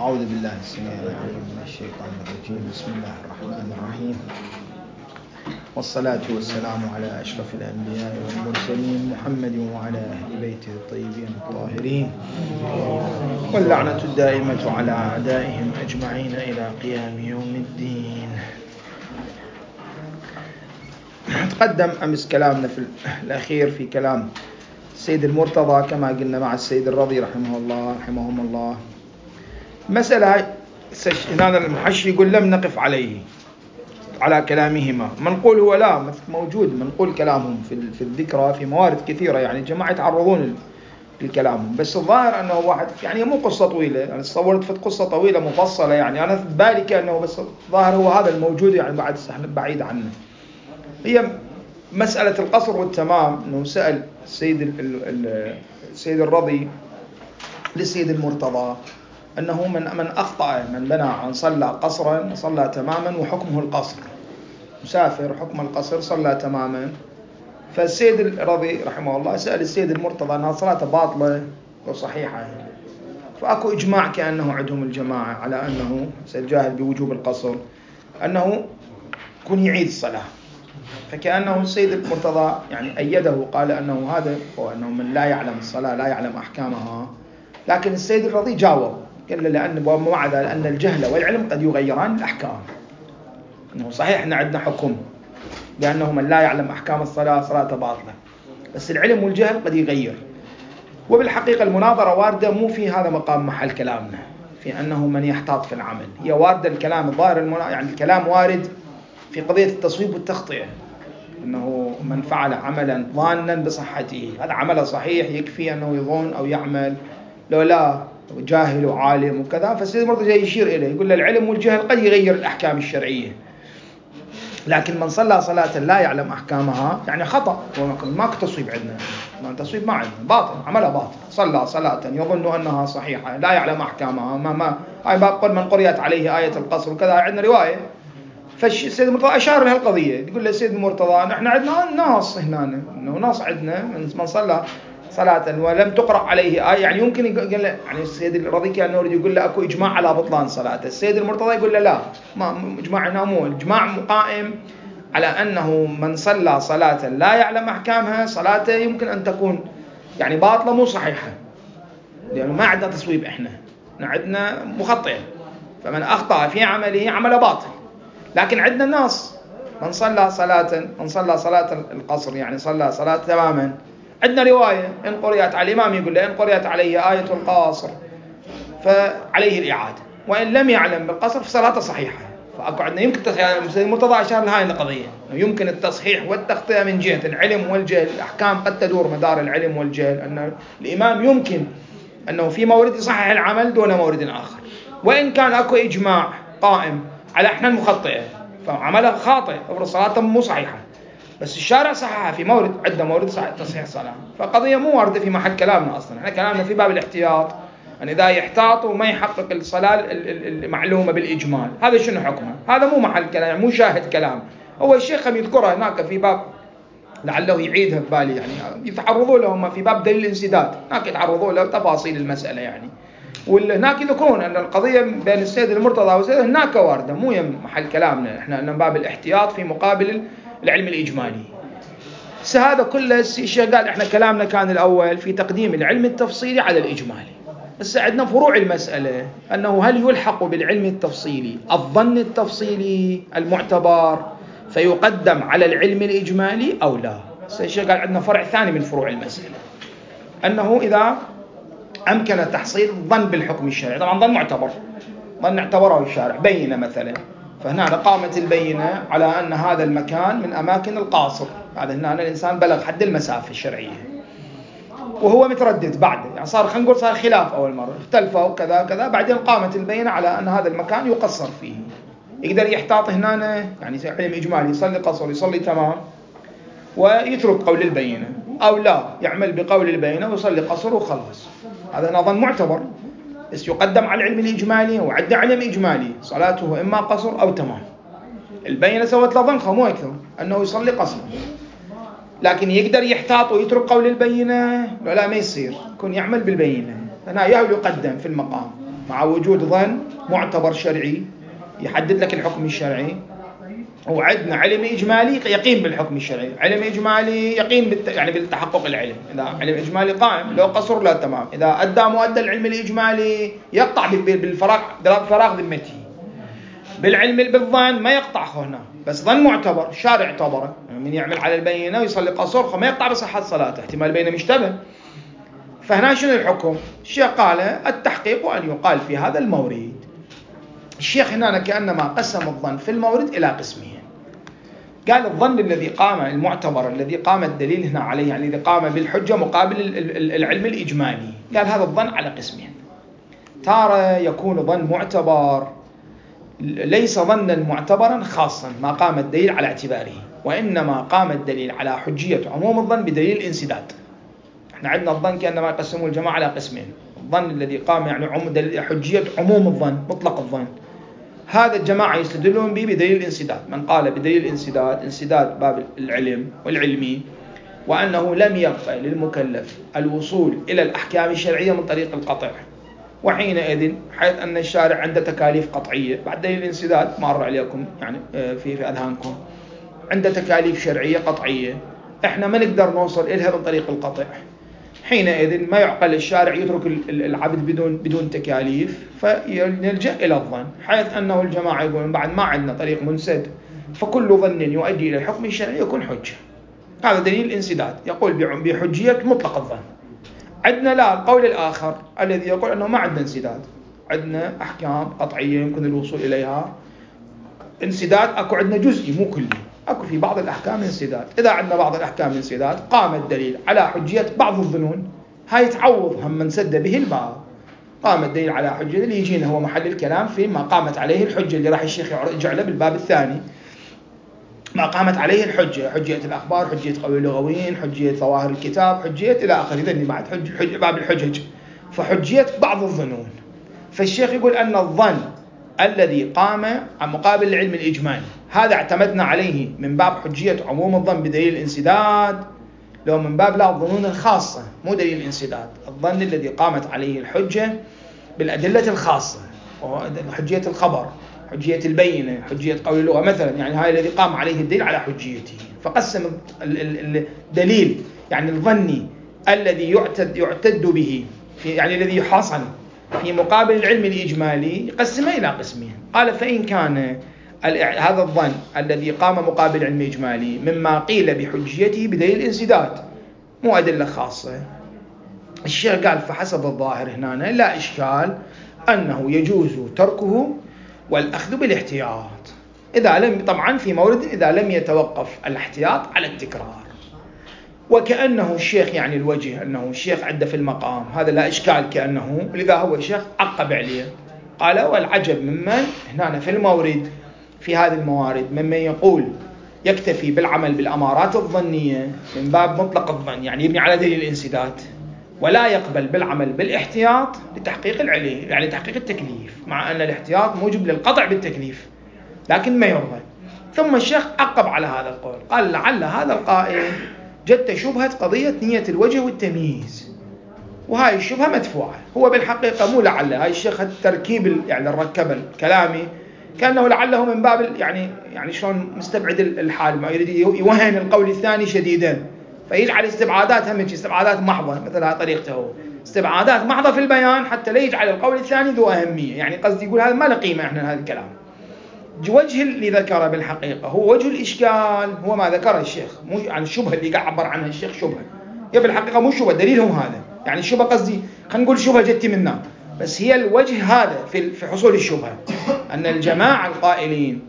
أعوذ بالله السميع العليم من الشيطان الرجيم. بسم الله الرحمن الرحيم، والصلاة والسلام على أشرف الأنبياء والمرسلين محمد وعلى أهل بيته الطيبين الطاهرين، واللعنة الدائمة على أعدائهم أجمعين إلى قيام يوم الدين. تقدم أمس كلامنا في الأخير في كلام السيد المرتضى كما قلنا مع السيد الرضي رحمهم الله. مسألة هذا المحشي يقول لم نقف على كلامهما، منقول هو لا موجود، منقول كلامهم في الذكرى في موارد كثيرة، يعني الجماعة يتعرضون لكلامهم، بس الظاهر أنه واحد يعني مو قصة طويلة، أنا تصورت في قصة طويلة مفصلة، يعني أنا في بالي كأنه بس الظاهر هو هذا الموجود، يعني بعد احنا بعيد عنه. هي مسألة القصر والتمام، أنه سأل السيد الرضي للسيد المرتضى أنه من أخطأ من بنى صلى قصرا صلى تماما وحكمه القصر، مسافر حكم القصر صلى تماما. فالسيد الرضي رحمه الله سأل السيد المرتضى أنها صلاة باطلة وصحيحة، فأكو إجماع كأنه عندهم الجماعة على أنه سيجاهد بوجوب القصر، أنه يكون يعيد الصلاة. فكأنه السيد المرتضى يعني أيده وقال أنه هذا هو، أنه من لا يعلم الصلاة لا يعلم أحكامها. لكن السيد الرضي جاوب قال لأن لأن الجهل والعلم قد يغيران الأحكام، أنه صحيح أن عندنا حكم لأنه من لا يعلم أحكام الصلاة صلاة باطلة، بس العلم والجهل قد يغير. وبالحقيقة المناظرة واردة مو في هذا مقام محل كلامنا في أنه من يحتاط في العمل، هي واردة الكلام الظاهر يعني الكلام وارد في قضية التصويب والتخطئة، أنه من فعل عملا ظانا بصحته هذا عمله صحيح، يكفي أنه يظن أو يعمل، لو لا جاهل وعالم وكذا. فالسيد المرتضى جاي يشير إليه يقول العلم والجهل قد يغير الأحكام الشرعية، لكن من صلى صلاة لا يعلم أحكامها يعني خطأ، وما تصويب عندنا، ما تصويب ما عندنا، باطل، عمله باطل، صلى صلاة يظن أنها صحيحة لا يعلم أحكامها، هاي باب قل من قرئت عليه آية القصر وكذا، عندنا رواية. فالسيد المرتضى أشار لها القضية، يقول له السيد المرتضى نحن عندنا نص هنا، إنه نص عندنا من صلى صلاة ولم تقرأ عليه آية، يعني يمكن يقول له يعني السيد الرضي كأنه يقول له أكو إجماع على بطلان صلاته، السيد المرتضى يقول له لا، ما إجماعنا مو إجماع قائم على أنه من صلى صلاة لا يعلم أحكامها صلاته يمكن أن تكون يعني باطلة مو صحيحة، لأنه ما عندنا تصويب، إحنا عندنا مخطئ، فمن أخطأ في عمله عمل باطل. لكن عندنا الناس من صلى صلاة القصر يعني صلى صلاة تماما، عندنا رواية إن قرئت على الإمام يقول له إن قرئت عليه آية القصر فعليه الإعادة، وإن لم يعلم بالقصر فصلاته صحيحة. فأكو عندنا يمكن السيد المرتضى أشار لهاي القضية، يمكن التصحيح والتخطئة من جهة العلم والجهل، الأحكام قد تدور مدار العلم والجهل، أن الإمام يمكن أنه في مورد يصحح العمل دون مورد آخر، وإن كان أكو إجماع قائم على إحنا المخطئة فعمله خاطئ أو صلاته مو صحيحة، بس الشارع صححها في مورد، عندنا مورد تصحيح الصلاة. فقضية مو واردة في محل كلامنا أصلا، احنا كلامنا في باب الاحتياط، أن إذا يحتاط وما يحقق الصلاة المعلومة بالإجمال هذا شنو حكمه، هذا مو محل كلام، مو شاهد كلام. هو الشيخ يذكرها هناك في باب لعله يعيدها ببالي، يعني يتعرضوا لهم في باب دليل الانسداد، هناك يتعرضوا له تفاصيل المسألة يعني، وهناك يذكرون أن القضية بين السيد المرتضى والسيد هناك واردة، مو محل كلامنا، احنا أن باب الاحتياط في مقابل العلم الإجمالي. هذا كله الشيء قال احنا كلامنا كان الأول في تقديم العلم التفصيلي على الإجمالي، بس عندنا فروع المسألة أنه هل يلحق بالعلم التفصيلي الظن التفصيلي المعتبر فيقدم على العلم الإجمالي أو لا. الشيء قال عندنا فرع ثاني من فروع المسألة، أنه إذا أمكن تحصيل ظن بالحكم الشرعي، طبعا ظن معتبر، ظن اعتبره الشارع، بينة مثلا، فهنا قامت البينة على أن هذا المكان من أماكن القاصر، هذا هنا الإنسان بلغ حد المسافة الشرعية وهو متردد بعد، يعني خلينا نقول صار خلاف أول مرة، اختلفوا وكذا كذا، بعدين قامت البينة على أن هذا المكان يقصر فيه، يقدر يحتاط هنا يعني علم إجمالي، يصلي قصر يصلي تمام ويترك قول البينة، أو لا يعمل بقول البينة ويصلي قصر وخلاص، هذا نظام معتبر، بس يقدم على العلم الإجمالي، وعد علم إجمالي صلاته إما قصر أو تمام، البينة سوت له ضنخة مو أكثر أنه يصلي قصر، لكن يقدر يحتاط ويترك قول البينة لا ما يصير، يكون يعمل بالبينة، هنا يقدم في المقام مع وجود ظن معتبر شرعي يحدد لك الحكم الشرعي، وعندنا علم إجمالي يقين بالحكم الشرعي. علم إجمالي يقين يعني بالتحقق العلم، إذا علم إجمالي قائم لو قصر لا تمام، إذا أدى مؤدى العلم الإجمالي يقطع بالفراغ ذمته. بالعلم بالظن ما يقطع هنا، بس ظن معتبر شارع اعتبره، من يعمل على البينة ويصلي قصر ما يقطع بصحة صلاته، احتمال بينه مشتبه. فهنا شنو الحكم؟ الشيخ قال التحقيق أن يقال في هذا المورد. الشيخ هنا كأنما قسم الظن في المورد إلى قسمين. قال الظن الذي قام المعتبر الذي قام الدليل هنا عليه، يعني الذي قام بالحجة مقابل العلم الإجمالي، قال هذا الظن على قسمين. تارة يكون ظن معتبر ليس ظنا معتبرا خاصا ما قام الدليل على اعتباره، وإنما قام الدليل على حجية عموم الظن بدليل الانسداد. احنا عندنا الظن كأنما يقسموا الجماعة على قسمين. الظن الذي قام يعني حجية عموم الظن مطلق الظن، هذا الجماعة يستدلون به بدليل الانسداد. من قال بدليل الانسداد، انسداد باب العلم والعلمي، وأنه لم يبقى للمكلف الوصول إلى الأحكام الشرعية من طريق القطع، وحينئذ حيث أن الشارع عنده تكاليف قطعية بعد دليل الانسداد مر عليكم يعني في أذهانكم، عنده تكاليف شرعية قطعية احنا ما نقدر نوصل إليها من طريق القطع، حينئذ ما يعقل الشارع يترك العبد بدون تكاليف، فنلجأ إلى الظن، حيث أنه الجماعة يقولون بعد ما عندنا طريق منسد فكل ظن يؤدي إلى الحكم الشرعي يكون حجة. هذا دليل الانسداد يقول بحجية مطلق الظن. عندنا لا، القول الآخر الذي يقول أنه ما عندنا انسداد، عندنا أحكام قطعية يمكن الوصول إليها، انسداد أكو عندنا جزئي مو كلي، أكو في بعض الأحكام انسداد. إذا عندنا بعض الأحكام انسداد قام الدليل على حجية بعض الظنون، هاي تعوض هم من سد به الباب. قام الدليل على حجية اللي يجينا هو محل الكلام فيما قامت عليه الحجة، اللي راح الشيخ يرجع له بالباب الثاني. ما قامت عليه الحجة، حجية الأخبار، حجية قول اللغويين، حجية ظواهر الكتاب، حجية إلى آخره، ذني بعد باب الحجج، فحجية بعض الظنون. فالشيخ يقول أن الظن الذي قام عن مقابل العلم الإجمالي هذا اعتمدنا عليه من باب حجية عموم الظن بدليل الانسداد، لو من باب لا الظنون الخاصة مو دليل الانسداد، الظن الذي قامت عليه الحجة بالأدلة الخاصة، حجية الخبر، حجية البينة، حجية قول اللغة مثلا، يعني هاي الذي قام عليه الدليل على حجيته. فقسم الدليل يعني الظني الذي يعتد به في يعني الذي يحصل في مقابل العلم الإجمالي يقسمه إلى قسمين. قال فإن كان هذا الظن الذي قام مقابل العلم الإجمالي مما قيل بحجيته بدليل الانسداد مو أدلة خاصة، الشيخ قال فحسب الظاهر هنا لا إشكال أنه يجوز تركه والأخذ بالاحتياط، إذا لم طبعا في مورد إذا لم يتوقف الاحتياط على التكرار. وكأنه الشيخ يعني الوجه أنه الشيخ عنده في المقام هذا لا إشكال، كأنه لذا هو الشيخ عقب عليه قال والعجب ممن هنا في المورد في هذه الموارد ممن يقول يكتفي بالعمل بالأمارات الظنية من باب مطلق الظن يعني يبني على دليل الانسداد، ولا يقبل بالعمل بالاحتياط لتحقيق العلم يعني تحقيق التكليف، مع أن الاحتياط موجب للقطع بالتكليف لكن ما يرضى. ثم الشيخ عقب على هذا القول قال لعل هذا القائل جدت شبهة قضية نية الوجه والتمييز، وهاي الشبهة مدفوعة. هو بالحقيقة مو لعل، هاي الشيخ التركيب يعني الركب الكلامي كأنه لعله من باب يعني شلون مستبعد الحال، ما يريد يوهن القول الثاني شديدا فيجعل استبعادات همك استبعادات محضة، مثل هذه طريقته استبعادات محضة في البيان حتى لا يجعل القول الثاني ذو أهمية، يعني قصدي يقول هذا ما له قيمة احنا هذا الكلام. وجه اللي ذكره بالحقيقة هو وجه الإشكال هو ما ذكره الشيخ، مو عن الشبهة اللي قاعد عبر عنها الشيخ شبهة، هي بالحقيقة مو شبهة دليلهم هذا، يعني الشبهة قصدي خلينا نقول شبهة جتي منا، بس هي الوجه هذا في حصول الشبهة أن الجماعة القائلين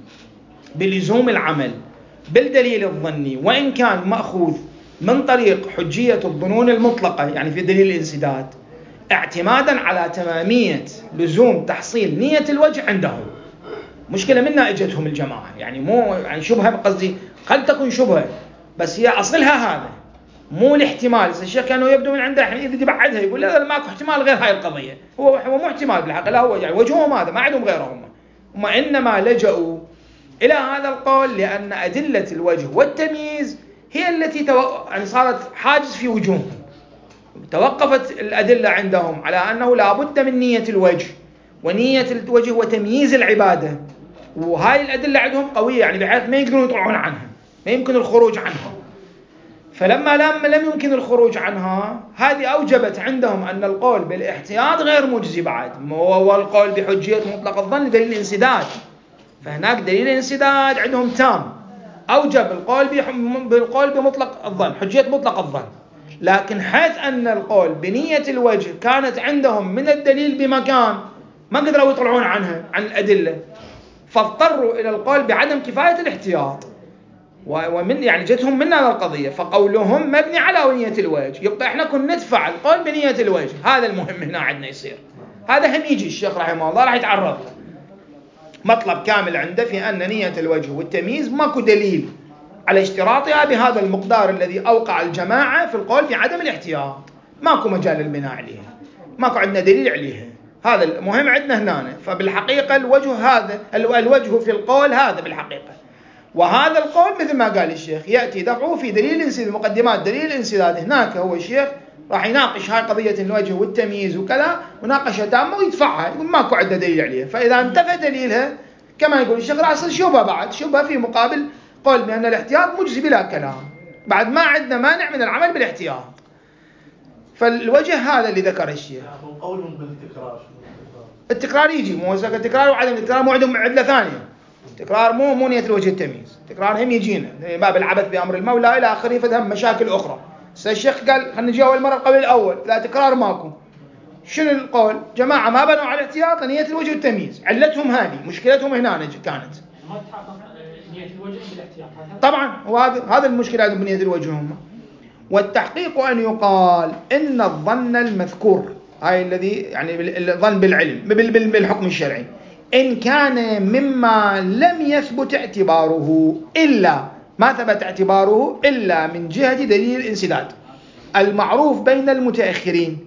بلزوم العمل بالدليل الظني وإن كان مأخوذ من طريق حجية الظنون المطلقة يعني في دليل الانسداد اعتمادا على تمامية لزوم تحصيل نية الوجه عندهم، مشكلة منا اجتهم الجماعة، يعني مو يعني شبهة قصدي قد تكون شبهة بس هي أصلها هذا مو الاحتمال. الشيخ كانوا يبدو من عنده الحين إذا بعدها يقول لا ماكو احتمال غير هاي القضية، هو مو احتمال بالحق، لا هو يعني وجههم هذا ما عندهم غيرهم، هم إنما لجأوا إلى هذا القول لأن أدلة الوجه والتمييز هي التي يعني صارت حاجز في وجوههم، توقفت الأدلة عندهم على أنه لا بد من نية الوجه ونية الوجه وتمييز العبادة، وهاي الأدلة عندهم قوية يعني بحيث ما يقدرون يطلعون عنها، ما يمكن الخروج عنها. فلما لم يمكن الخروج عنها، هذه أوجبت عندهم أن القول بالاحتياط غير مجزي بعد، والقول بحجية مطلق الظن دليل انسداد، فهناك دليل انسداد عندهم تام، أوجب بالقول بمطلق الظن، حجية مطلق الظن. لكن حيث أن القول بنية الوجه كانت عندهم من الدليل بمكان ما قدروا يطلعون عنها عن الأدلة، فاضطروا إلى القول بعدم كفاية الاحتياط، ومن يعني جتهم من هذا القضية، فقولهم مبني على نية الوجه. يبقى احنا كنا ندفع القول بنية الوجه، هذا المهم هنا عندنا يصير. هذا هم يجي الشيخ رحمه الله راح يتعرض له مطلب كامل عنده في أن نية الوجه والتمييز ماكو دليل على اشتراطها بهذا المقدار الذي أوقع الجماعة في القول بعدم الاحتياط، ماكو مجال للبناء عليها، ماكو عندنا دليل عليها. هذا المهم عندنا هنا. فبالحقيقة الوجه في القول هذا بالحقيقة، وهذا القول مثل ما قال الشيخ يأتي دفعه في دليل الانسداد، مقدمات دليل الانسداد. هناك هو الشيخ راح يناقش هاي قضية الوجه والتمييز وكذا مناقشة تامة ويدفعها، يقول ماكو عندنا دليل عليها. فإذا انتفى دليلها كما يقول الشيخ راح يصير شبهة، بعد شبهة في مقابل قول بأن الاحتياط مجزي بلا كلام، بعد ما عندنا مانع من العمل بالاحتياط. فالوجه هذا اللي ذكر الشيخ. قولهم بالتكرار، التكرار يجي مو التكرار وعدم التكرار مو عندهم عدلة ثانية. التكرار مو نية الوجه التمييز، التكرار هم يجينا باب العبث بأمر المولى إلى آخره، فهم مشاكل أخرى. الشيخ قال خلينا نجي أول مرة القول الأول، لا تكرار ماكو. شنو القول؟ جماعة ما بنوا على الاحتياط نية الوجه والتمييز، علتهم هذه، مشكلتهم هنا كانت ما تحقق نية الوجه بالاحتياط. طبعا هذا المشكلة عندهم بنية الوجه هم. والتحقيق أن يقال إن الظن المذكور، هاي الذي يعني الظن بالعلم بالحكم الشرعي، إن كان مما لم يثبت اعتباره ما ثبت اعتباره إلا من جهة دليل الانسداد المعروف بين المتأخرين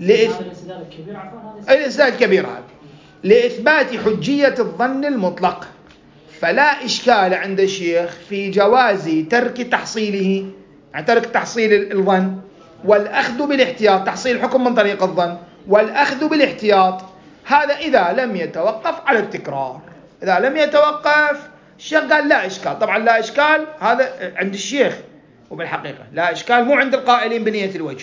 الانسداد الكبير هذا لإثبات حجية الظن المطلق، فلا إشكال عند الشيخ في جواز ترك تحصيله، يعني ترك تحصيل الظن والأخذ بالاحتياط، تحصيل الحكم من طريق الظن والأخذ بالاحتياط، هذا إذا لم يتوقف على التكرار. إذا لم يتوقف الشيخ قال لا إشكال. طبعا لا إشكال هذا عند الشيخ، وبالحقيقة لا إشكال مو عند القائلين بنية الوجه،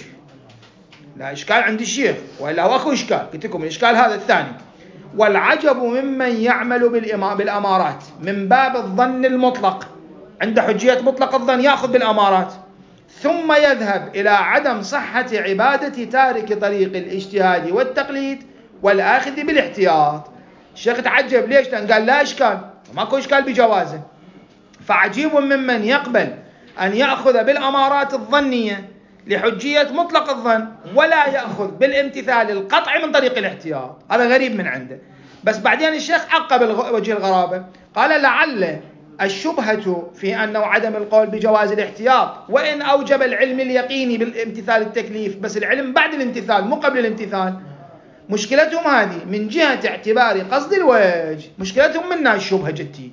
لا إشكال عند الشيخ، وإلا هو أكو إشكال، قلت لكم الإشكال هذا الثاني. والعجب ممن يعمل بالأمارات من باب الظن المطلق، عند حجية مطلق الظن يأخذ بالأمارات، ثم يذهب إلى عدم صحة عبادة تارك طريق الاجتهاد والتقليد والآخذ بالاحتياط. الشيخ تعجب ليش؟ لأن قال لا إشكال، ماكو إشكال بجوازه. فعجيب ممن يقبل أن يأخذ بالأمارات الظنية لحجية مطلق الظن ولا يأخذ بالامتثال القطعي من طريق الاحتياط، هذا غريب من عنده. بس بعدين الشيخ عقب وجه الغرابة، قال لعل الشبهة في أنه عدم القول بجواز الاحتياط وإن أوجب العلم اليقيني بالامتثال التكليف، بس العلم بعد الامتثال مو قبل الامتثال، مشكلتهم هذه من جهة اعتبار قصد الوجه، مشكلتهم منها الشبهة جتي.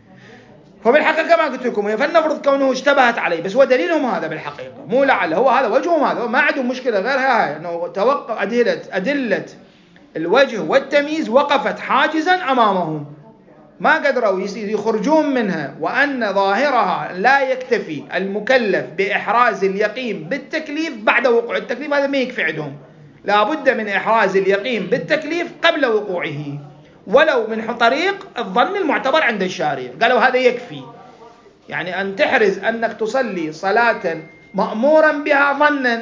فبالحقيقة ما قلت لكم فلنفرض كونه اشتبهت عليه، بس هو دليلهم هذا بالحقيقة، مو لعل، هو هذا وجههم، هذا ما عندهم مشكلة غير هاي، أنه توقع أدلة الوجه والتمييز وقفت حاجزا أمامهم، ما قدروا يخرجون منها، وأن ظاهرها لا يكتفي المكلف بإحراز اليقين بالتكليف بعد وقوع التكليف، هذا ما يكفي عندهم، لا بد من إحراز اليقين بالتكليف قبل وقوعه ولو من طريق الظن المعتبر عند الشارع. قالوا هذا يكفي، يعني أن تحرز أنك تصلي صلاة مأمورا بها ظنا،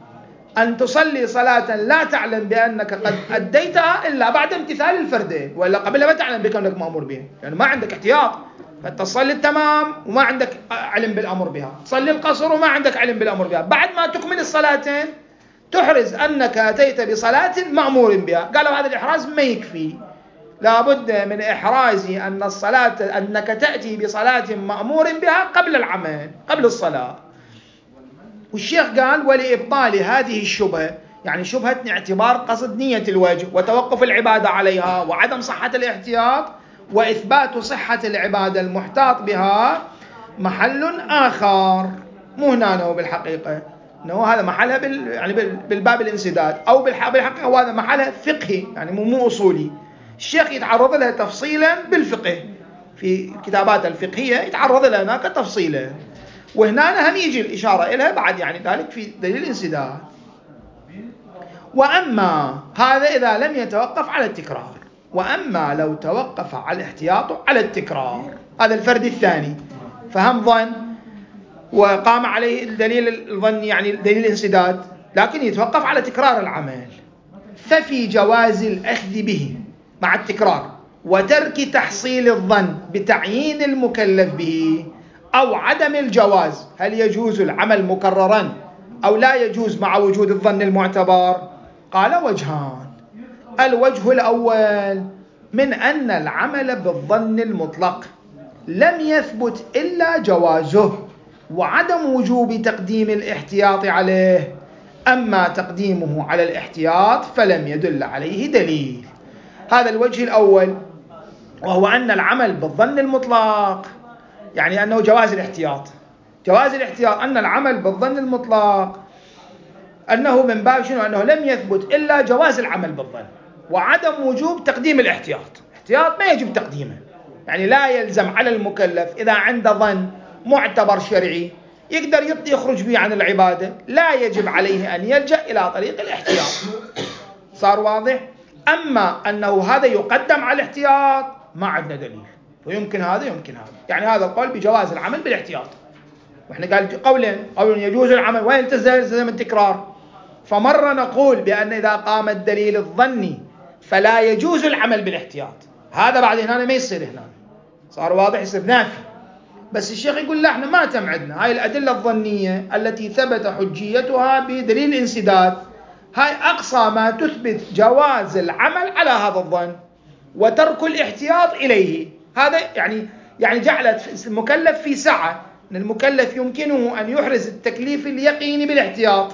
أن تصلي صلاة لا تعلم بأنك قد أديتها إلا بعد امتثال الفردين، وإلا قبل ما تعلم بأنك مأمور بها، يعني ما عندك احتياط، فتصلي التمام وما عندك علم بالأمر بها، تصلي القصر وما عندك علم بالأمر بها، بعد ما تكمل الصلاتين تحرز أنك أتيت بصلاة مأمور بها. قالوا هذا الإحراز ما يكفي، لا بد من إحراز أن الصلاة أنك تأتي بصلاة مأمور بها قبل العمل، قبل الصلاة. والشيخ قال ولإبطال هذه الشبهة، يعني شبهة اعتبار قصد نية الوجه وتوقف العبادة عليها وعدم صحة الاحتياط وإثبات صحة العبادة المحتاط بها، محل آخر مو هنا بالحقيقة، إنه هذا محلها يعني بالباب الانسداد، أو بالحقيقة هذا محلها فقهي، يعني مو أصولي. الشيخ يتعرض لها تفصيلا بالفقه، في كتابات الفقهية يتعرض لها هناك تفصيلا، وهنا هم يجي الإشارة إليها بعد يعني ذلك في دليل الانسداد. وأما هذا إذا لم يتوقف على التكرار، وأما لو توقف على الاحتياط على التكرار، هذا الفرد الثاني، فهم ظن وقام عليه الدليل الظني يعني دليل الانسداد، لكن يتوقف على تكرار العمل، ففي جواز الأخذ به مع التكرار وترك تحصيل الظن بتعيين المكلف به، أو عدم الجواز، هل يجوز العمل مكررا أو لا يجوز مع وجود الظن المعتبر؟ قال وجهان. الوجه الأول من أن العمل بالظن المطلق لم يثبت إلا جوازه وعدم وجوب تقديم الاحتياط عليه، أما تقديمه على الاحتياط فلم يدل عليه دليل. هذا الوجه الأول، وهو أن العمل بالظن المطلق يعني أنه جواز الاحتياط. جواز الاحتياط أن العمل بالظن المطلق أنه من باب شنو؟ أنه لم يثبت إلا جواز العمل بالظن وعدم وجوب تقديم الاحتياط. احتياط ما يجب تقديمه، يعني لا يلزم على المكلف إذا عنده ظن معتبر شرعي يقدر يخرج به عن العبادة، لا يجب عليه أن يلجأ إلى طريق الاحتياط. صار واضح؟ أما أنه هذا يقدم على الاحتياط ما عندنا دليل، ويمكن هذا يمكن هذا، يعني هذا القول بجواز العمل بالاحتياط. وإحنا قال قولين، قول يجوز العمل وين تلزم التكرار، فمرة نقول بأن إذا قام الدليل الظني فلا يجوز العمل بالاحتياط، هذا بعد هنا ما يصير، هنا صار واضح يصير نافي. بس الشيخ يقول لا، احنا ما تم عندنا هاي الأدلة الظنية التي ثبت حجيتها بدليل الانسداد، هاي أقصى ما تثبت جواز العمل على هذا الظن وترك الاحتياط إليه. هذا يعني جعلت المكلف في سعة، أن المكلف يمكنه أن يحرز التكليف اليقيني بالاحتياط.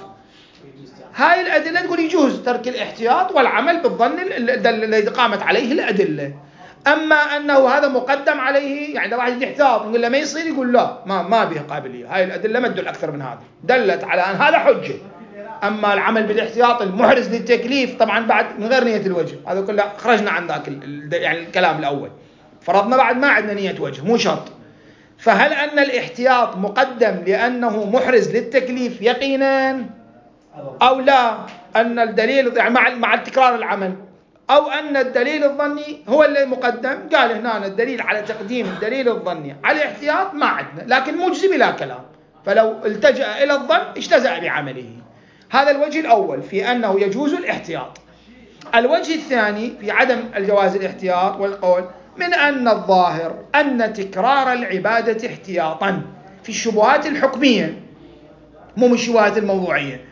هاي الأدلة تقول يجوز ترك الاحتياط والعمل بالظن الذي قامت عليه الأدلة. أما أنه هذا مقدم عليه، يعني واحد يحتاط نقول له ما يصير، يقول لا ما به قابلية، هاي الأدلة ما تدل أكثر من هذا، دلت على أن هذا حجة. أما العمل بالاحتياط المحرز للتكليف طبعا بعد من غير نية الوجه، هذا كله خرجنا عن ذاك يعني الكلام الأول، فرضنا بعد ما عندنا نية وجه مو شرط. فهل أن الاحتياط مقدم لأنه محرز للتكليف يقينا، أو لا أن الدليل يعني مع التكرار العمل، أو أن الدليل الظني هو اللي مقدم؟ قال هنا الدليل على تقديم الدليل الظني على الاحتياط ما عندنا، لكن مجزي بلا كلام، فلو التجأ إلى الظن اجتزأ بعمله. هذا الوجه الأول في أنه يجوز الاحتياط. الوجه الثاني في عدم الجواز الاحتياط والقول من أن الظاهر أن تكرار العبادة احتياطا في الشبهات الحكمية مو من الشبهات الموضوعية،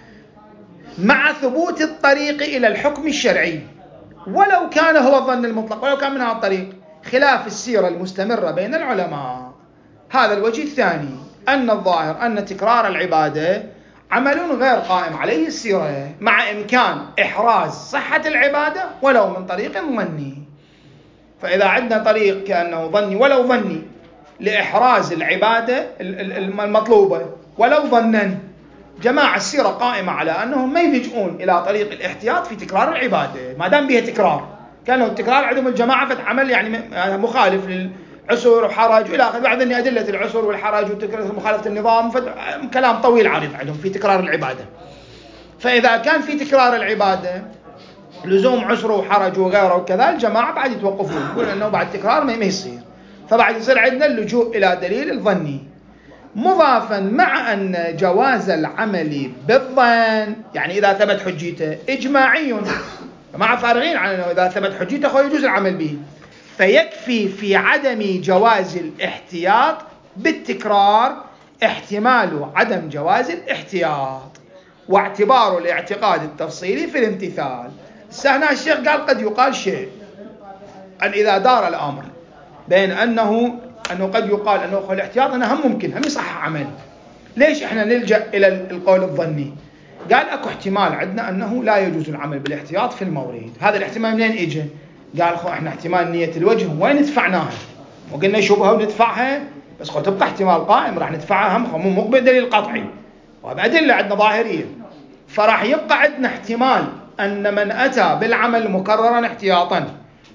مع ثبوت الطريق إلى الحكم الشرعي، ولو كان هو الظن المطلق، ولو كان من هذا الطريق، خلاف السيرة المستمرة بين العلماء. هذا الوجه الثاني، أن الظاهر أن تكرار العبادة عمل غير قائم عليه السيرة، مع إمكان إحراز صحة العبادة ولو من طريق ظني. فإذا عندنا طريق كأنه ظني ولو ظني لإحراز العبادة المطلوبة ولو ظنا، جماعة السيرة قائمة على أنهم ما يلجؤون إلى طريق الاحتياط في تكرار العبادة ما دام بها تكرار، كانوا التكرار عندهم الجماعة فتعمل يعني مخالف للعسر وحرج إلى آخره، بعد أن أدلة العسر والحرج ومخالفة النظام، كلام طويل عريض عندهم في تكرار العبادة. فإذا كان في تكرار العبادة لزوم عسر وحرج وغيره وكذا، الجماعة بعد يتوقفون يقول أنه بعد تكرار ما يصير، فبعد يصير عندنا اللجوء إلى دليل الظني، مضافا مع أن جواز العمل بالظن يعني إذا ثبت حجيته إجماعي، مع فارغين عن أنه إذا ثبت حجيته هو يجوز العمل به، فيكفي في عدم جواز الاحتياط بالتكرار احتمال عدم جواز الاحتياط واعتبار الاعتقاد التفصيلي في الامتثال. هنا الشيخ قال قد يقال شيء أن إذا دار الأمر بين أنه قد يقال أنه الاحتياط أنه هم ممكن هم يصح عمل، ليش إحنا نلجأ إلى القول الظني؟ قال أكو احتمال عندنا أنه لا يجوز العمل بالاحتياط في المورد. هذا الاحتمال منين إجا؟ قال إحنا احتمال نية الوجه وين ندفعناها، وقلنا شبهة وندفعها، بس تبقى احتمال قائم راح ندفعها هم مو بدليل قطعي، وبأدلة عندنا ظاهرية، فراح يبقى عندنا احتمال أن من أتى بالعمل مكررا احتياطا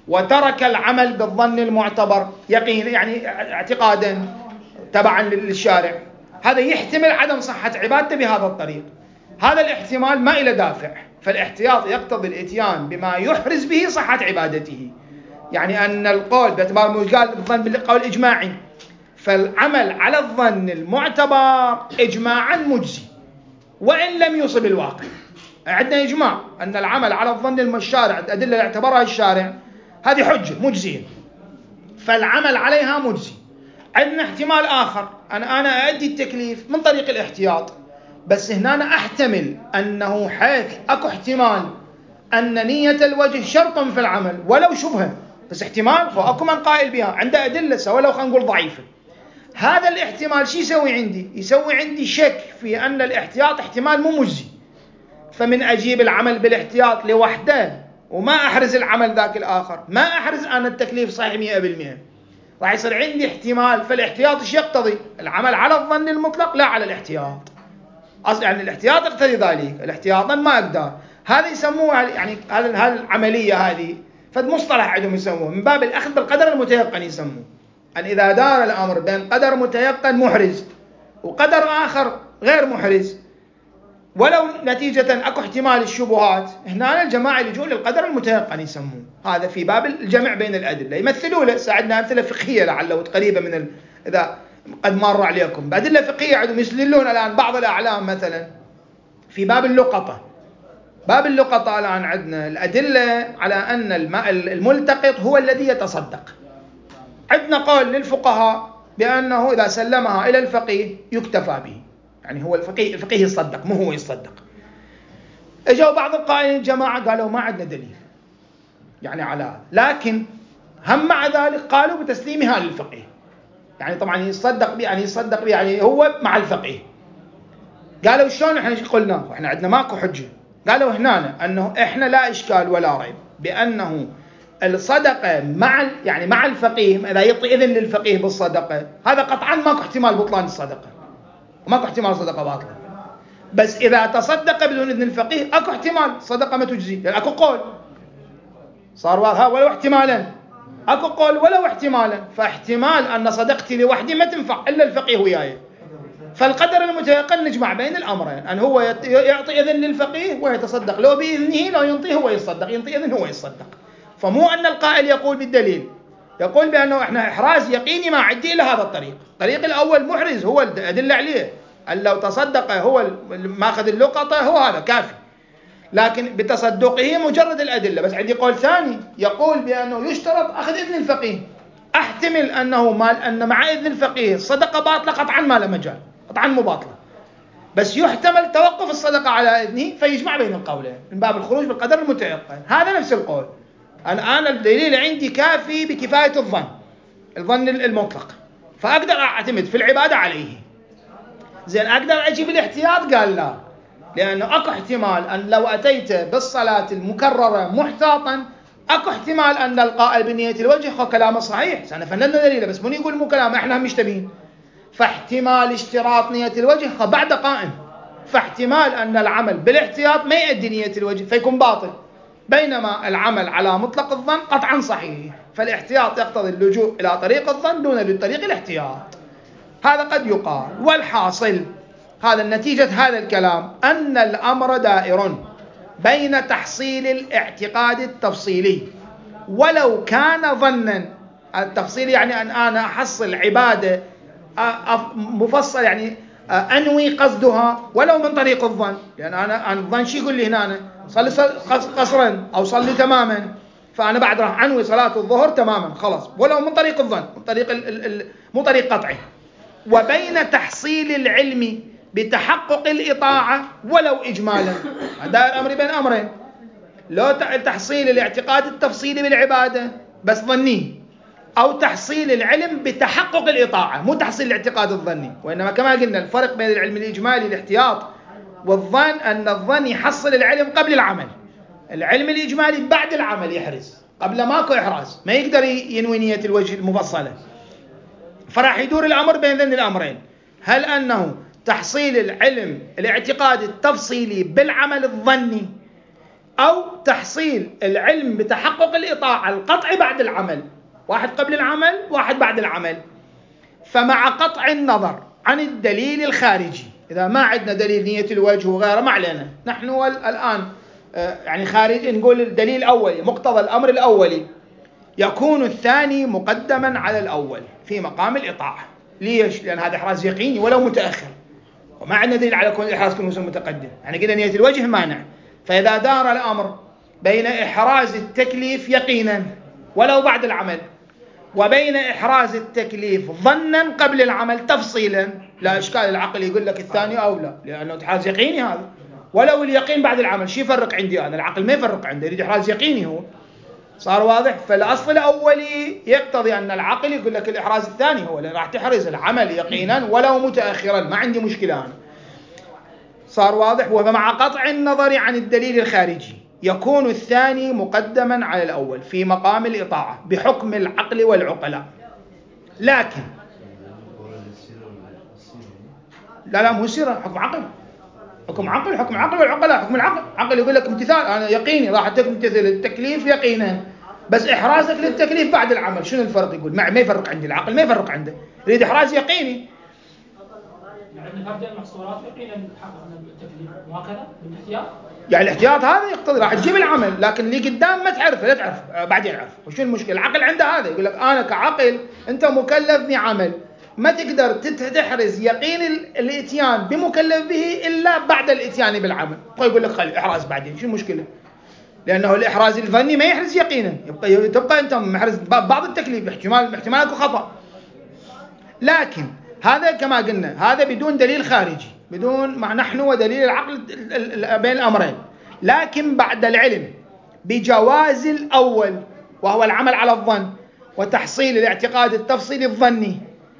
وترك العمل بالظن المعتبر يقين يعني اعتقادا تبعا للشارع، هذا يحتمل عدم صحة عبادته بهذا الطريق. هذا الاحتمال ما إلى دافع، فالاحتياط يقتضي الإتيان بما يحرز به صحة عبادته. يعني أن القول باعتبار قال الظن بالقول إجماعي، فالعمل على الظن المعتبر إجماعا مجزي وإن لم يصب الواقع. عندنا إجماع أن العمل على الظن الشارع، الأدلة اللي اعتبرها الشارع هذه حجة مجزية، فالعمل عليها مجزي. عندنا احتمال آخر، أنا أؤدي التكليف من طريق الاحتياط، بس هنا أنا أحتمل أنه حيث أكو احتمال أن نية الوجه شرط في العمل ولو شبهة، بس احتمال فأكو من قائل بها عنده أدلة ولو خلينا نقول ضعيفة. هذا الاحتمال شو يسوي عندي؟ يسوي عندي شك في أن الاحتياط احتمال مو مجزي، فمن أجيب العمل بالاحتياط لوحده وما أحرز العمل ذاك الآخر، ما أحرز أنا التكليف صحيح 100%، راح يصير عندي احتمال. فالاحتياط ايش يقتضي؟ العمل على الظن المطلق لا على الاحتياط. يعني الاحتياط يقتضي ذلك، الاحتياطا ما أقدر. هذا يسموه يعني هذه العملية هذه فد مصطلح عندهم يسموه من باب الأخذ بالقدر المتيقن، يسموه أن إذا دار الأمر بين قدر متيقن محرز وقدر آخر غير محرز ولو نتيجة أكو احتمال الشبهات، هنا الجماعة اللي يجون للقدر المتيقن يسموه. هذا في باب الجمع بين الأدلة، يمثلوا له. ساعدنا أمثلة فقهية لعله قريبة من إذا قد مر عليكم بأدلة فقهية عندهم يسللون الآن بعض الأعلام مثلا في باب اللقطة. باب اللقطة الآن عندنا الأدلة على أن الملتقط هو الذي يتصدق. عندنا قول للفقهاء بأنه إذا سلمها إلى الفقيه يكتفى به، يعني هو الفقيه يصدق مو هو يصدق. اجوا بعض القائلين الجماعة قالوا ما عندنا دليل يعني على هذا، لكن هم مع ذلك قالوا بتسليمها للفقيه. يعني طبعا يصدق به يعني هو مع الفقيه. قالوا شلون احنا قلنا واحنا عندنا ماكو حجة؟ قالوا هنا أنه احنا لا إشكال ولا ريب بأنه الصدقة مع الفقيه، إذا يعطي إذن للفقيه بالصدقة هذا قطعا ماكو احتمال بطلان الصدقة وماكو احتمال صدقة باطلة. بس إذا تصدق بدون إذن الفقيه أكو احتمال صدقة ما تجزي، لأن أكو قول صار ولو احتمالا، أكو قول ولو احتمالا، فاحتمال أن صدقتي لوحدي ما تنفع إلا الفقيه وياي. فالقدر المتيقن نجمع بين الأمرين، أن هو يعطي إذن للفقيه ويتصدق، لو بإذنه لو ينطيه هو يصدق، ينطي إذن هو يصدق. فمو أن القائل يقول بالدليل، يقول بأنه إحنا إحراز يقيني ما عندي إلا هذا الطريق. الطريق الأول محرز هو الأدلة عليه، أن لو تصدق هو ماخذ اللقطة هو هذا كافي، لكن بتصدقه مجرد الأدلة. بس عندي قول ثاني يقول بأنه يشترط أخذ إذن الفقيه. أحتمل أن مع إذن الفقيه الصدقة باطلة قطعا ما له مجال، قطعا مو باطلة، بس يحتمل توقف الصدقة على إذنه فيجمع بين القولين من باب الخروج بالقدر المتيقن. هذا نفس القول. أنا الدليل عندي كافي بكفاية الظن المطلق، فأقدر أعتمد في العبادة عليه. زين أقدر أجيب الاحتياط؟ قال لا، لأنه أكو احتمال أن لو أتيت بالصلاة المكررة محتاطا أكو احتمال أن القائل بنية الوجه هو كلامه صحيح، أنا فننا دليله بس من يقول مو كلام إحنا هم مشتبهين، فاحتمال اشتراط نية الوجه بعد قائم، فاحتمال أن العمل بالاحتياط ما يؤدي نية الوجه فيكون باطل، بينما العمل على مطلق الظن قطعا صحيح. فالاحتياط يقتضي اللجوء إلى طريق الظن دون طريق الاحتياط. هذا قد يقال. والحاصل هذا النتيجة هذا الكلام أن الأمر دائر بين تحصيل الاعتقاد التفصيلي ولو كان ظنا. التفصيل يعني أن أنا أحصل عبادة مفصل، يعني أنوي قصدها ولو من طريق الظن، لأن أنا الظن شو يقول لي هنا؟ أنا صلي قصرا أو صلي تماما، فأنا بعد راح أنوي صلاة الظهر تماما خلاص ولو من طريق الظن، من طريق مو طريق قطعي. وبين تحصيل العلم بتحقق الإطاعة ولو إجمالا. هذا الأمر بين أمرين، لو تحصيل الاعتقاد التفصيلي بالعبادة بس ظني، أو تحصيل العلم بتحقق الإطاعة مو تحصيل الاعتقاد الظني. وإنما كما قلنا الفرق بين العلم الإجمالي الاحتياط والظن أن الظن يحصل العلم قبل العمل، العلم الإجمالي بعد العمل يحرز، قبل ماكو إحراز ما يقدر ينوي نية الوجه المفصلة. فراح يدور الأمر بين ذن الأمرين، هل أنه تحصيل العلم الاعتقاد التفصيلي بالعمل الظني أو تحصيل العلم بتحقق الإطاعة القطعي بعد العمل، واحد قبل العمل واحد بعد العمل. فمع قطع النظر عن الدليل الخارجي، إذا ما عندنا دليل نية الوجه وغيره ما علينا، نحن الآن يعني خارج نقول الدليل الأولي مقتضى الأمر الأولي، يكون الثاني مقدما على الأول في مقام الإطاعة. ليش؟ لأن هذا إحراز يقيني ولو متأخر، وما عندنا دليل على كون الإحراز كونه متقدم، يعني قلنا نية الوجه مانع. فإذا دار الأمر بين إحراز التكليف يقينا ولو بعد العمل، وبين إحراز التكليف ظنا قبل العمل تفصيلا، لا إشكال، العقل يقول لك الثاني أولى لأنه إحراز يقيني هذا، ولو اليقين بعد العمل. شو يفرق عندي أنا؟ العقل ما يفرق عنده، يريد إحراز يقيني هو. صار واضح؟ فالأصل الأولي يقتضي أن العقل يقول لك الإحراز الثاني هو، لأن راح تحرز العمل يقينا ولو متأخرا، ما عندي مشكلة أنا. صار واضح؟ ومع قطع النظر عن الدليل الخارجي يكون الثاني مقدما على الأول في مقام الإطاعة بحكم العقل والعقلاء. لكن لا مو سيرة، حكم عقل، حكم عقل والعقلاء. حكم العقل، عقل يقول لك امتثال، أنا يقيني راح تمتثل التكليف يقينا، بس إحرازك للتكليف بعد العمل شنو الفرق؟ يقول ما يفرق عندي، العقل ما يفرق عنده، يريد إحراز يقيني. يعني فرد المحصورات يقينا تحقق التكليف وهكذا بالاحتياط. يعني الاحتياط هذا يقتضي راح تجيب العمل، لكن اللي قدام ما تعرفه، لا تعرف بعدين اعرف. وشو المشكله؟ العقل عنده هذا، يقول لك انا كعقل انت مكلف بعمل، ما تقدر تحرز يقين الاتيان بمكلف به الا بعد الاتيان بالعمل. يقول لك خلي احراز بعدين، شو المشكله؟ لانه الاحراز الظني ما يحرز يقينا، تبقى انت محرز بعض التكليف، احتمال اكو خطا. لكن هذا كما قلنا هذا بدون دليل خارجي، بدون مع نحن ودليل العقل بين الأمرين. لكن بعد العلم بجواز الأول وهو العمل على الظن وتحصيل الاعتقاد التفصيلي الظني،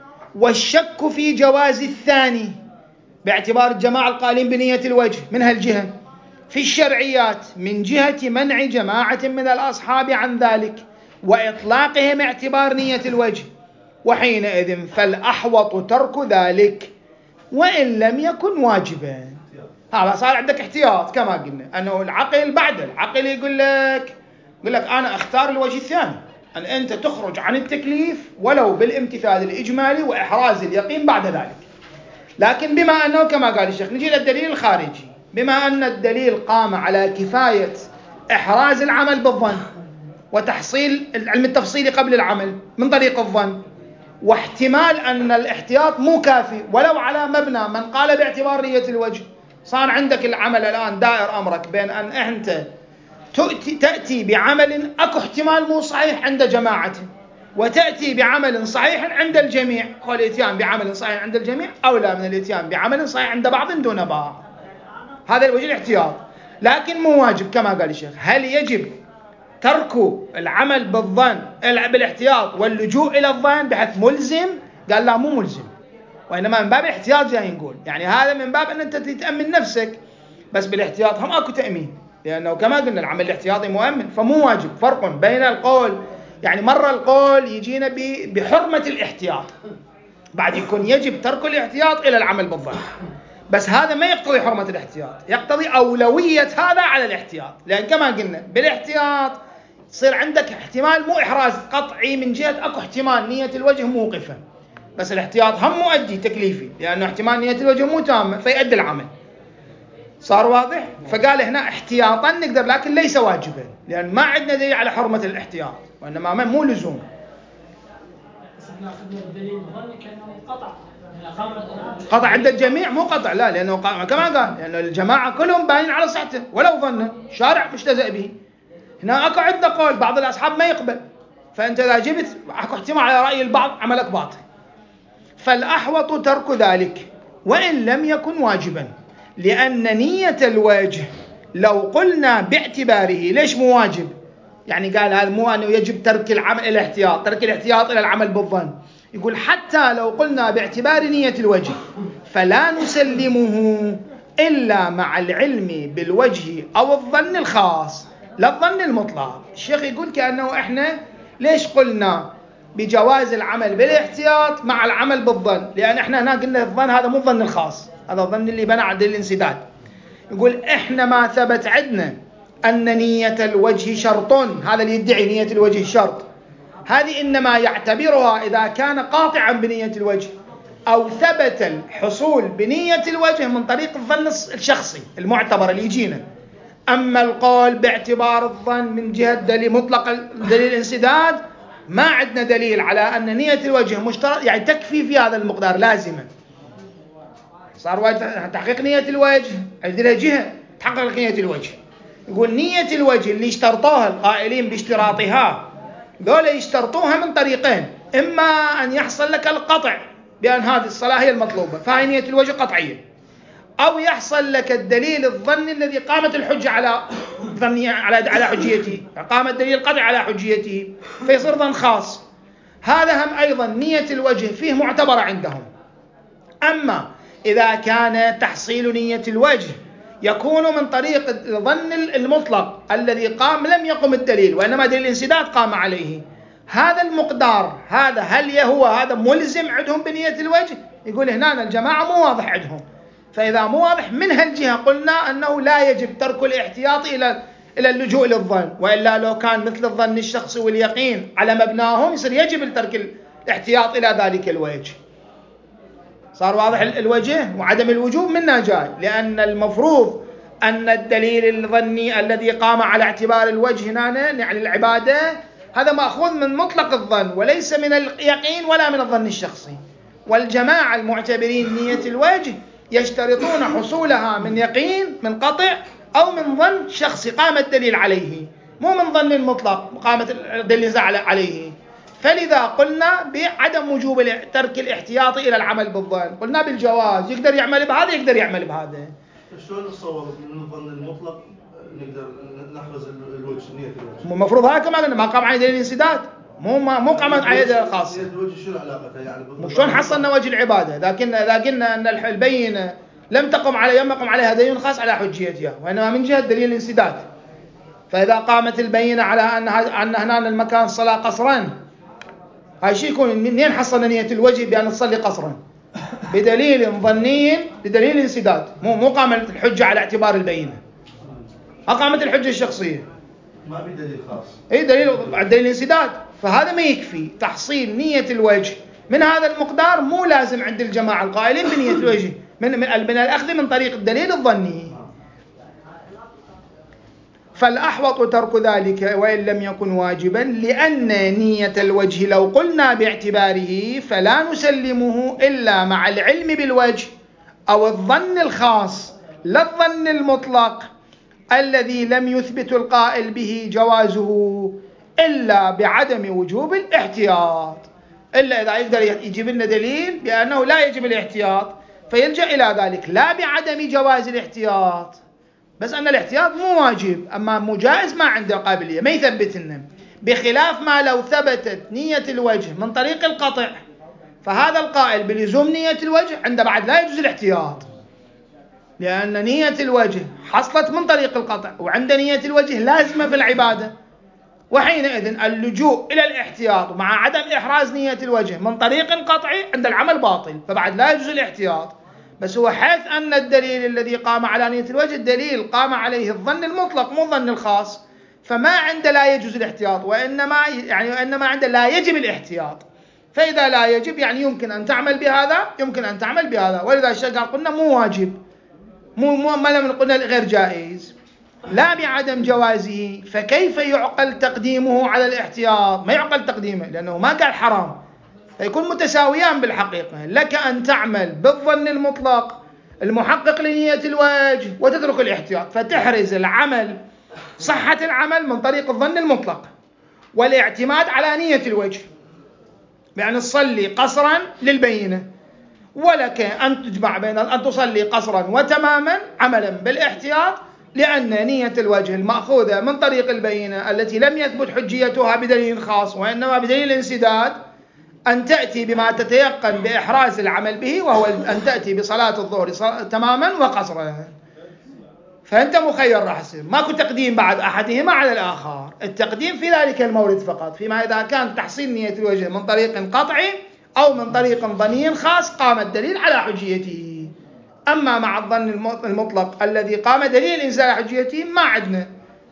والشك في جواز الثاني باعتبار الجماعة القائلين بنية الوجه من هالجهة في الشرعيات من جهة منع جماعة من الأصحاب عن ذلك وإطلاقهم اعتبار نية الوجه، وحينئذ فالأحوط ترك ذلك وإن لم يكن واجبا. هذا صار عندك احتياط كما قلنا، أنه العقل بعد العقل يقول لك أنا أختار الوجه الثاني، أن أنت تخرج عن التكليف ولو بالامتثال الإجمالي وإحراز اليقين بعد ذلك. لكن بما أنه كما قال الشيخ نجي للدليل الخارجي، بما أن الدليل قام على كفاية إحراز العمل بالظن وتحصيل العلم التفصيلي قبل العمل من طريق الظن، واحتمال أن الاحتياط مو كافي ولو على مبنى من قال باعتبار نية الوجه، صار عندك العمل الآن دائر أمرك بين أن أنت تأتي بعمل أكو احتمال مو صحيح عند جماعة، وتأتي بعمل صحيح عند الجميع. والإتيان بعمل صحيح عند الجميع أولى من الإتيان بعمل صحيح عند بعض دون بعض. هذا الوجه الاحتياط، لكن مو واجب كما قال الشيخ. هل يجب ترك العمل بالظن بالاحتياط واللجوء إلى الظن بحيث ملزم؟ قال لا مو ملزم، وإنما من باب الاحتياط جاي نقول، يعني هذا من باب أن أنت تتأمن نفسك، بس بالاحتياط هم أكو تأمين، لأنه كما قلنا العمل الاحتياطي مؤمن، فمو واجب. فرق بين القول، يعني مرة القول يجينا بحرمة الاحتياط، بعد يكون يجب ترك الاحتياط إلى العمل بالظن، بس هذا ما يقتضي حرمة الاحتياط، يقتضي أولوية هذا على الاحتياط. لأن كما قلنا بالاحتياط يصير عندك احتمال مو إحراز قطعي من جهة أكو احتمال نية الوجه موقفة، بس الاحتياط هم مؤدي تكليفي، لأنه احتمال نية الوجه مو تامة فيؤدي العمل. صار واضح؟ فقال هنا احتياطا نقدر، لكن ليس واجبا، لأن ما عندنا دليل على حرمة الاحتياط، وإنما مو لزوم. قطع عند الجميع مو قطع، لا، لأنه كما قال لأن الجماعة كلهم باين على صحته ولو ظنه، شارع مجتزأ به. هنا أكو عندنا قول بعض الأصحاب ما يقبل، فأنت إذا جبت أكو احتمال على رأي البعض عملك باطل. فالأحوط ترك ذلك وإن لم يكن واجبا، لأن نية الوجه لو قلنا باعتباره ليش مو واجب؟ يعني قال هذا مو أنه يجب ترك العمل الاحتياط، ترك الاحتياط إلى العمل بالظن. يقول حتى لو قلنا باعتبار نية الوجه فلا نسلمه إلا مع العلم بالوجه أو الظن الخاص لا الظن المطلق. الشيخ يقول كأنه إحنا ليش قلنا بجواز العمل بالاحتياط مع العمل بالظن؟ لأن إحنا هنا قلنا الظن هذا مو الظن الخاص، هذا الظن اللي بنى على دليل الانسداد. يقول إحنا ما ثبت عندنا أن نية الوجه شرط، هذا اللي يدعي نية الوجه شرط، هذه إنما يعتبرها إذا كان قاطعا بنية الوجه أو ثبت الحصول بنية الوجه من طريق الظن الشخصي المعتبر اللي يجينا. أما القول باعتبار الظن من جهة دليل مطلق دليل الانسداد، ما عندنا دليل على أن نية الوجه مشترط، يعني تكفي في هذا المقدار لازمة. صار واجب تحقيق نية الوجه، عندنا جهة تحقق لك نية الوجه. يقول نية الوجه اللي اشترطوها القائلين باشتراطها، ذولا يشترطوها من طريقين: إما أن يحصل لك القطع بأن هذه الصلاة هي المطلوبة فهي نية الوجه قطعية، أو يحصل لك الدليل الظني الذي قامت الحجة على ظنية على حجيته، قام الدليل القطعي على حجيته فيصير ظن خاص. هذا هم أيضا نية الوجه فيه معتبرة عندهم. أما إذا كان تحصيل نية الوجه يكون من طريق الظن المطلق الذي قام لم يقم الدليل وإنما دليل الانسداد قام عليه، هذا المقدار هذا هل هو هذا ملزم عندهم بنية الوجه؟ يقول هنا الجماعة مو واضح عندهم. فإذا مو واضح من هالجهة قلنا أنه لا يجب ترك الاحتياط إلى اللجوء للظن، وإلا لو كان مثل الظن الشخصي واليقين على مبناهم يصير يجب ترك الاحتياط إلى ذلك الوجه. صار واضح الوجه وعدم الوجوب منا جاي، لأن المفروض أن الدليل الظني الذي قام على اعتبار الوجه هنا يعني العبادة هذا مأخوذ من مطلق الظن وليس من اليقين ولا من الظن الشخصي. والجماعة المعتبرين نية الوجه يشترطون حصولها من يقين من قطع أو من ظن شخصي قام الدليل عليه، مو من ظن مطلق قامت الدليل عليه. فلذا قلنا بعدم وجوب ترك الاحتياط إلى العمل بالظن، قلنا بالجواز، يقدر يعمل بهذا يقدر يعمل بهذا. شلون نتصور من الظن المطلق نقدر نحرز الوجه نية الوجه؟ المفروض هذا كما قلنا ما قام عليه دليل الانسداد، مو قامت عليه دليل خاص. نية الوجه شو علاقتها يعني؟ شلون حصلنا وجه العبادة؟ لكن قلنا أن البينة لم تقم عليها دليل خاص على حجيتها وإنما من جهة دليل الانسداد. فإذا قامت البينة على أن هنا المكان صلاة قصرا، هاي شيء يكون منين حصلنا نية الوجه بأن تصلي قصرا؟ بدليل ظني بدليل انسداد، مو قامت الحجة على اعتبار البينة، قامت الحجة الشخصية، ما في دليل خاص. اي دليل الانسداد. فهذا ما يكفي تحصيل نية الوجه من هذا المقدار، مو لازم عند الجماعة القائلين بنية الوجه من الأخذ من طريق الدليل الظني. فالأحوط ترك ذلك وإن لم يكن واجبا، لأن نية الوجه لو قلنا باعتباره فلا نسلمه إلا مع العلم بالوجه أو الظن الخاص لا الظن المطلق الذي لم يثبت القائل به جوازه إلا بعدم وجوب الاحتياط، إلا إذا يقدر يجيب لنا دليل بأنه لا يجب الاحتياط فيلجأ إلى ذلك، لا بعدم جواز الاحتياط، بس أن الاحتياط مو واجب أما مو جائز ما عنده قابلية ما يثبت لنا، بخلاف ما لو ثبتت نية الوجه من طريق القطع فهذا القائل بلزوم نية الوجه عنده بعد لا يجوز الاحتياط، لأن نية الوجه حصلت من طريق القطع وعند نية الوجه لازمة في العبادة، وحينئذ اللجوء إلى الاحتياط مع عدم إحراز نية الوجه من طريق قطعي عند العمل باطل، فبعد لا يجوز الاحتياط. بس هو حيث أن الدليل الذي قام على نية الوجه الدليل قام عليه الظن المطلق مو الظن الخاص، فما عنده لا يجوز الاحتياط وإنما عنده لا يجب الاحتياط. فإذا لا يجب يعني يمكن أن تعمل بهذا يمكن أن تعمل بهذا، ولذا الشيخ قلنا مو واجب، ما لم قلنا غير جائز لا بعدم جوازه، فكيف يعقل تقديمه على الاحتياط؟ ما يعقل تقديمه لأنه ما قال حرام، فيكون متساويان بالحقيقة. لك أن تعمل بالظن المطلق المحقق لنية الوجه وتترك الاحتياط، فتحرز العمل صحة العمل من طريق الظن المطلق والاعتماد على نية الوجه بأن تصلي قصرا للبينة، ولك أن تجمع بين أن تصلي قصرا وتماما عملا بالاحتياط، لأن نية الوجه المأخوذة من طريق البينة التي لم يثبت حجيتها بدليل خاص وإنما بدليل انسداد، أن تأتي بما تتيقن بإحراز العمل به، وهو أن تأتي بصلاة الظهر تماما وقصرا. فأنت مخير راح يصير ماكو تقديم بعد أحدهما على الآخر، التقديم في ذلك المورد فقط فيما إذا كان تحصيل نية الوجه من طريق قطعي أو من طريق ظني خاص قام الدليل على حجيته. أما مع الظن المطلق الذي قام دليل إنزال حجيته ما عندنا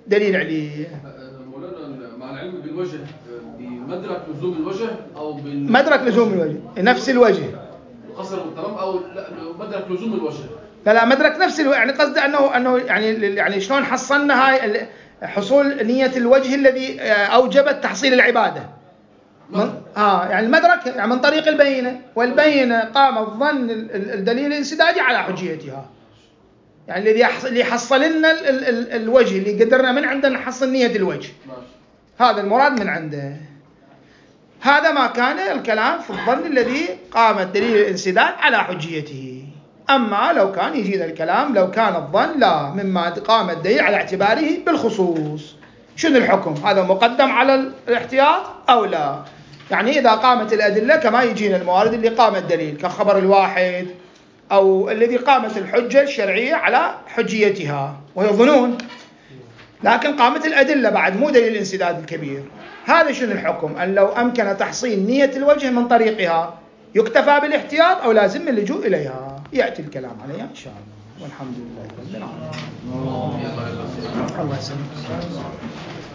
دليل عليه. مولانا مع العلم بالوجه بمدرك لزوم الوجه أو مدرك لزوم الوجه نفس الوجه القصر والتمام، أو لا مدرك لزوم الوجه؟ لا مدرك نفس الوجه، يعني قصده أنه يعني شلون حصلنا هاي حصول نية الوجه الذي أوجبت تحصيل العبادة. يعني المدرك يعني من طريق البينة، والبينة قام الظن الدليل الانسدادي على حجيتها، يعني اللي حصل لنا الوجه اللي قدرنا من عنده نحصل نية الوجه، هذا المراد من عنده. هذا ما كان الكلام في الظن الذي قام الدليل الانسداد على حجيته. أما لو كان يجينا الكلام لو كان الظن لا مما قام الدليل على اعتباره بالخصوص، شنو الحكم؟ هذا مقدم على الاحتياط أو لا؟ يعني إذا قامت الأدلة كما يجينا الموارد اللي قام الدليل كخبر الواحد أو الذي قامت الحجة الشرعية على حجيتها وهي ظنون، لكن قامت الأدلة بعد مو دليل الانسداد الكبير، هذا شنو الحكم؟ أن لو أمكن تحصيل نية الوجه من طريقها يكتفى بالاحتياط أو لازم اللجوء إليها؟ يأتي الكلام عليها إن شاء الله، والحمد لله رب العالمين. الله يسلمك.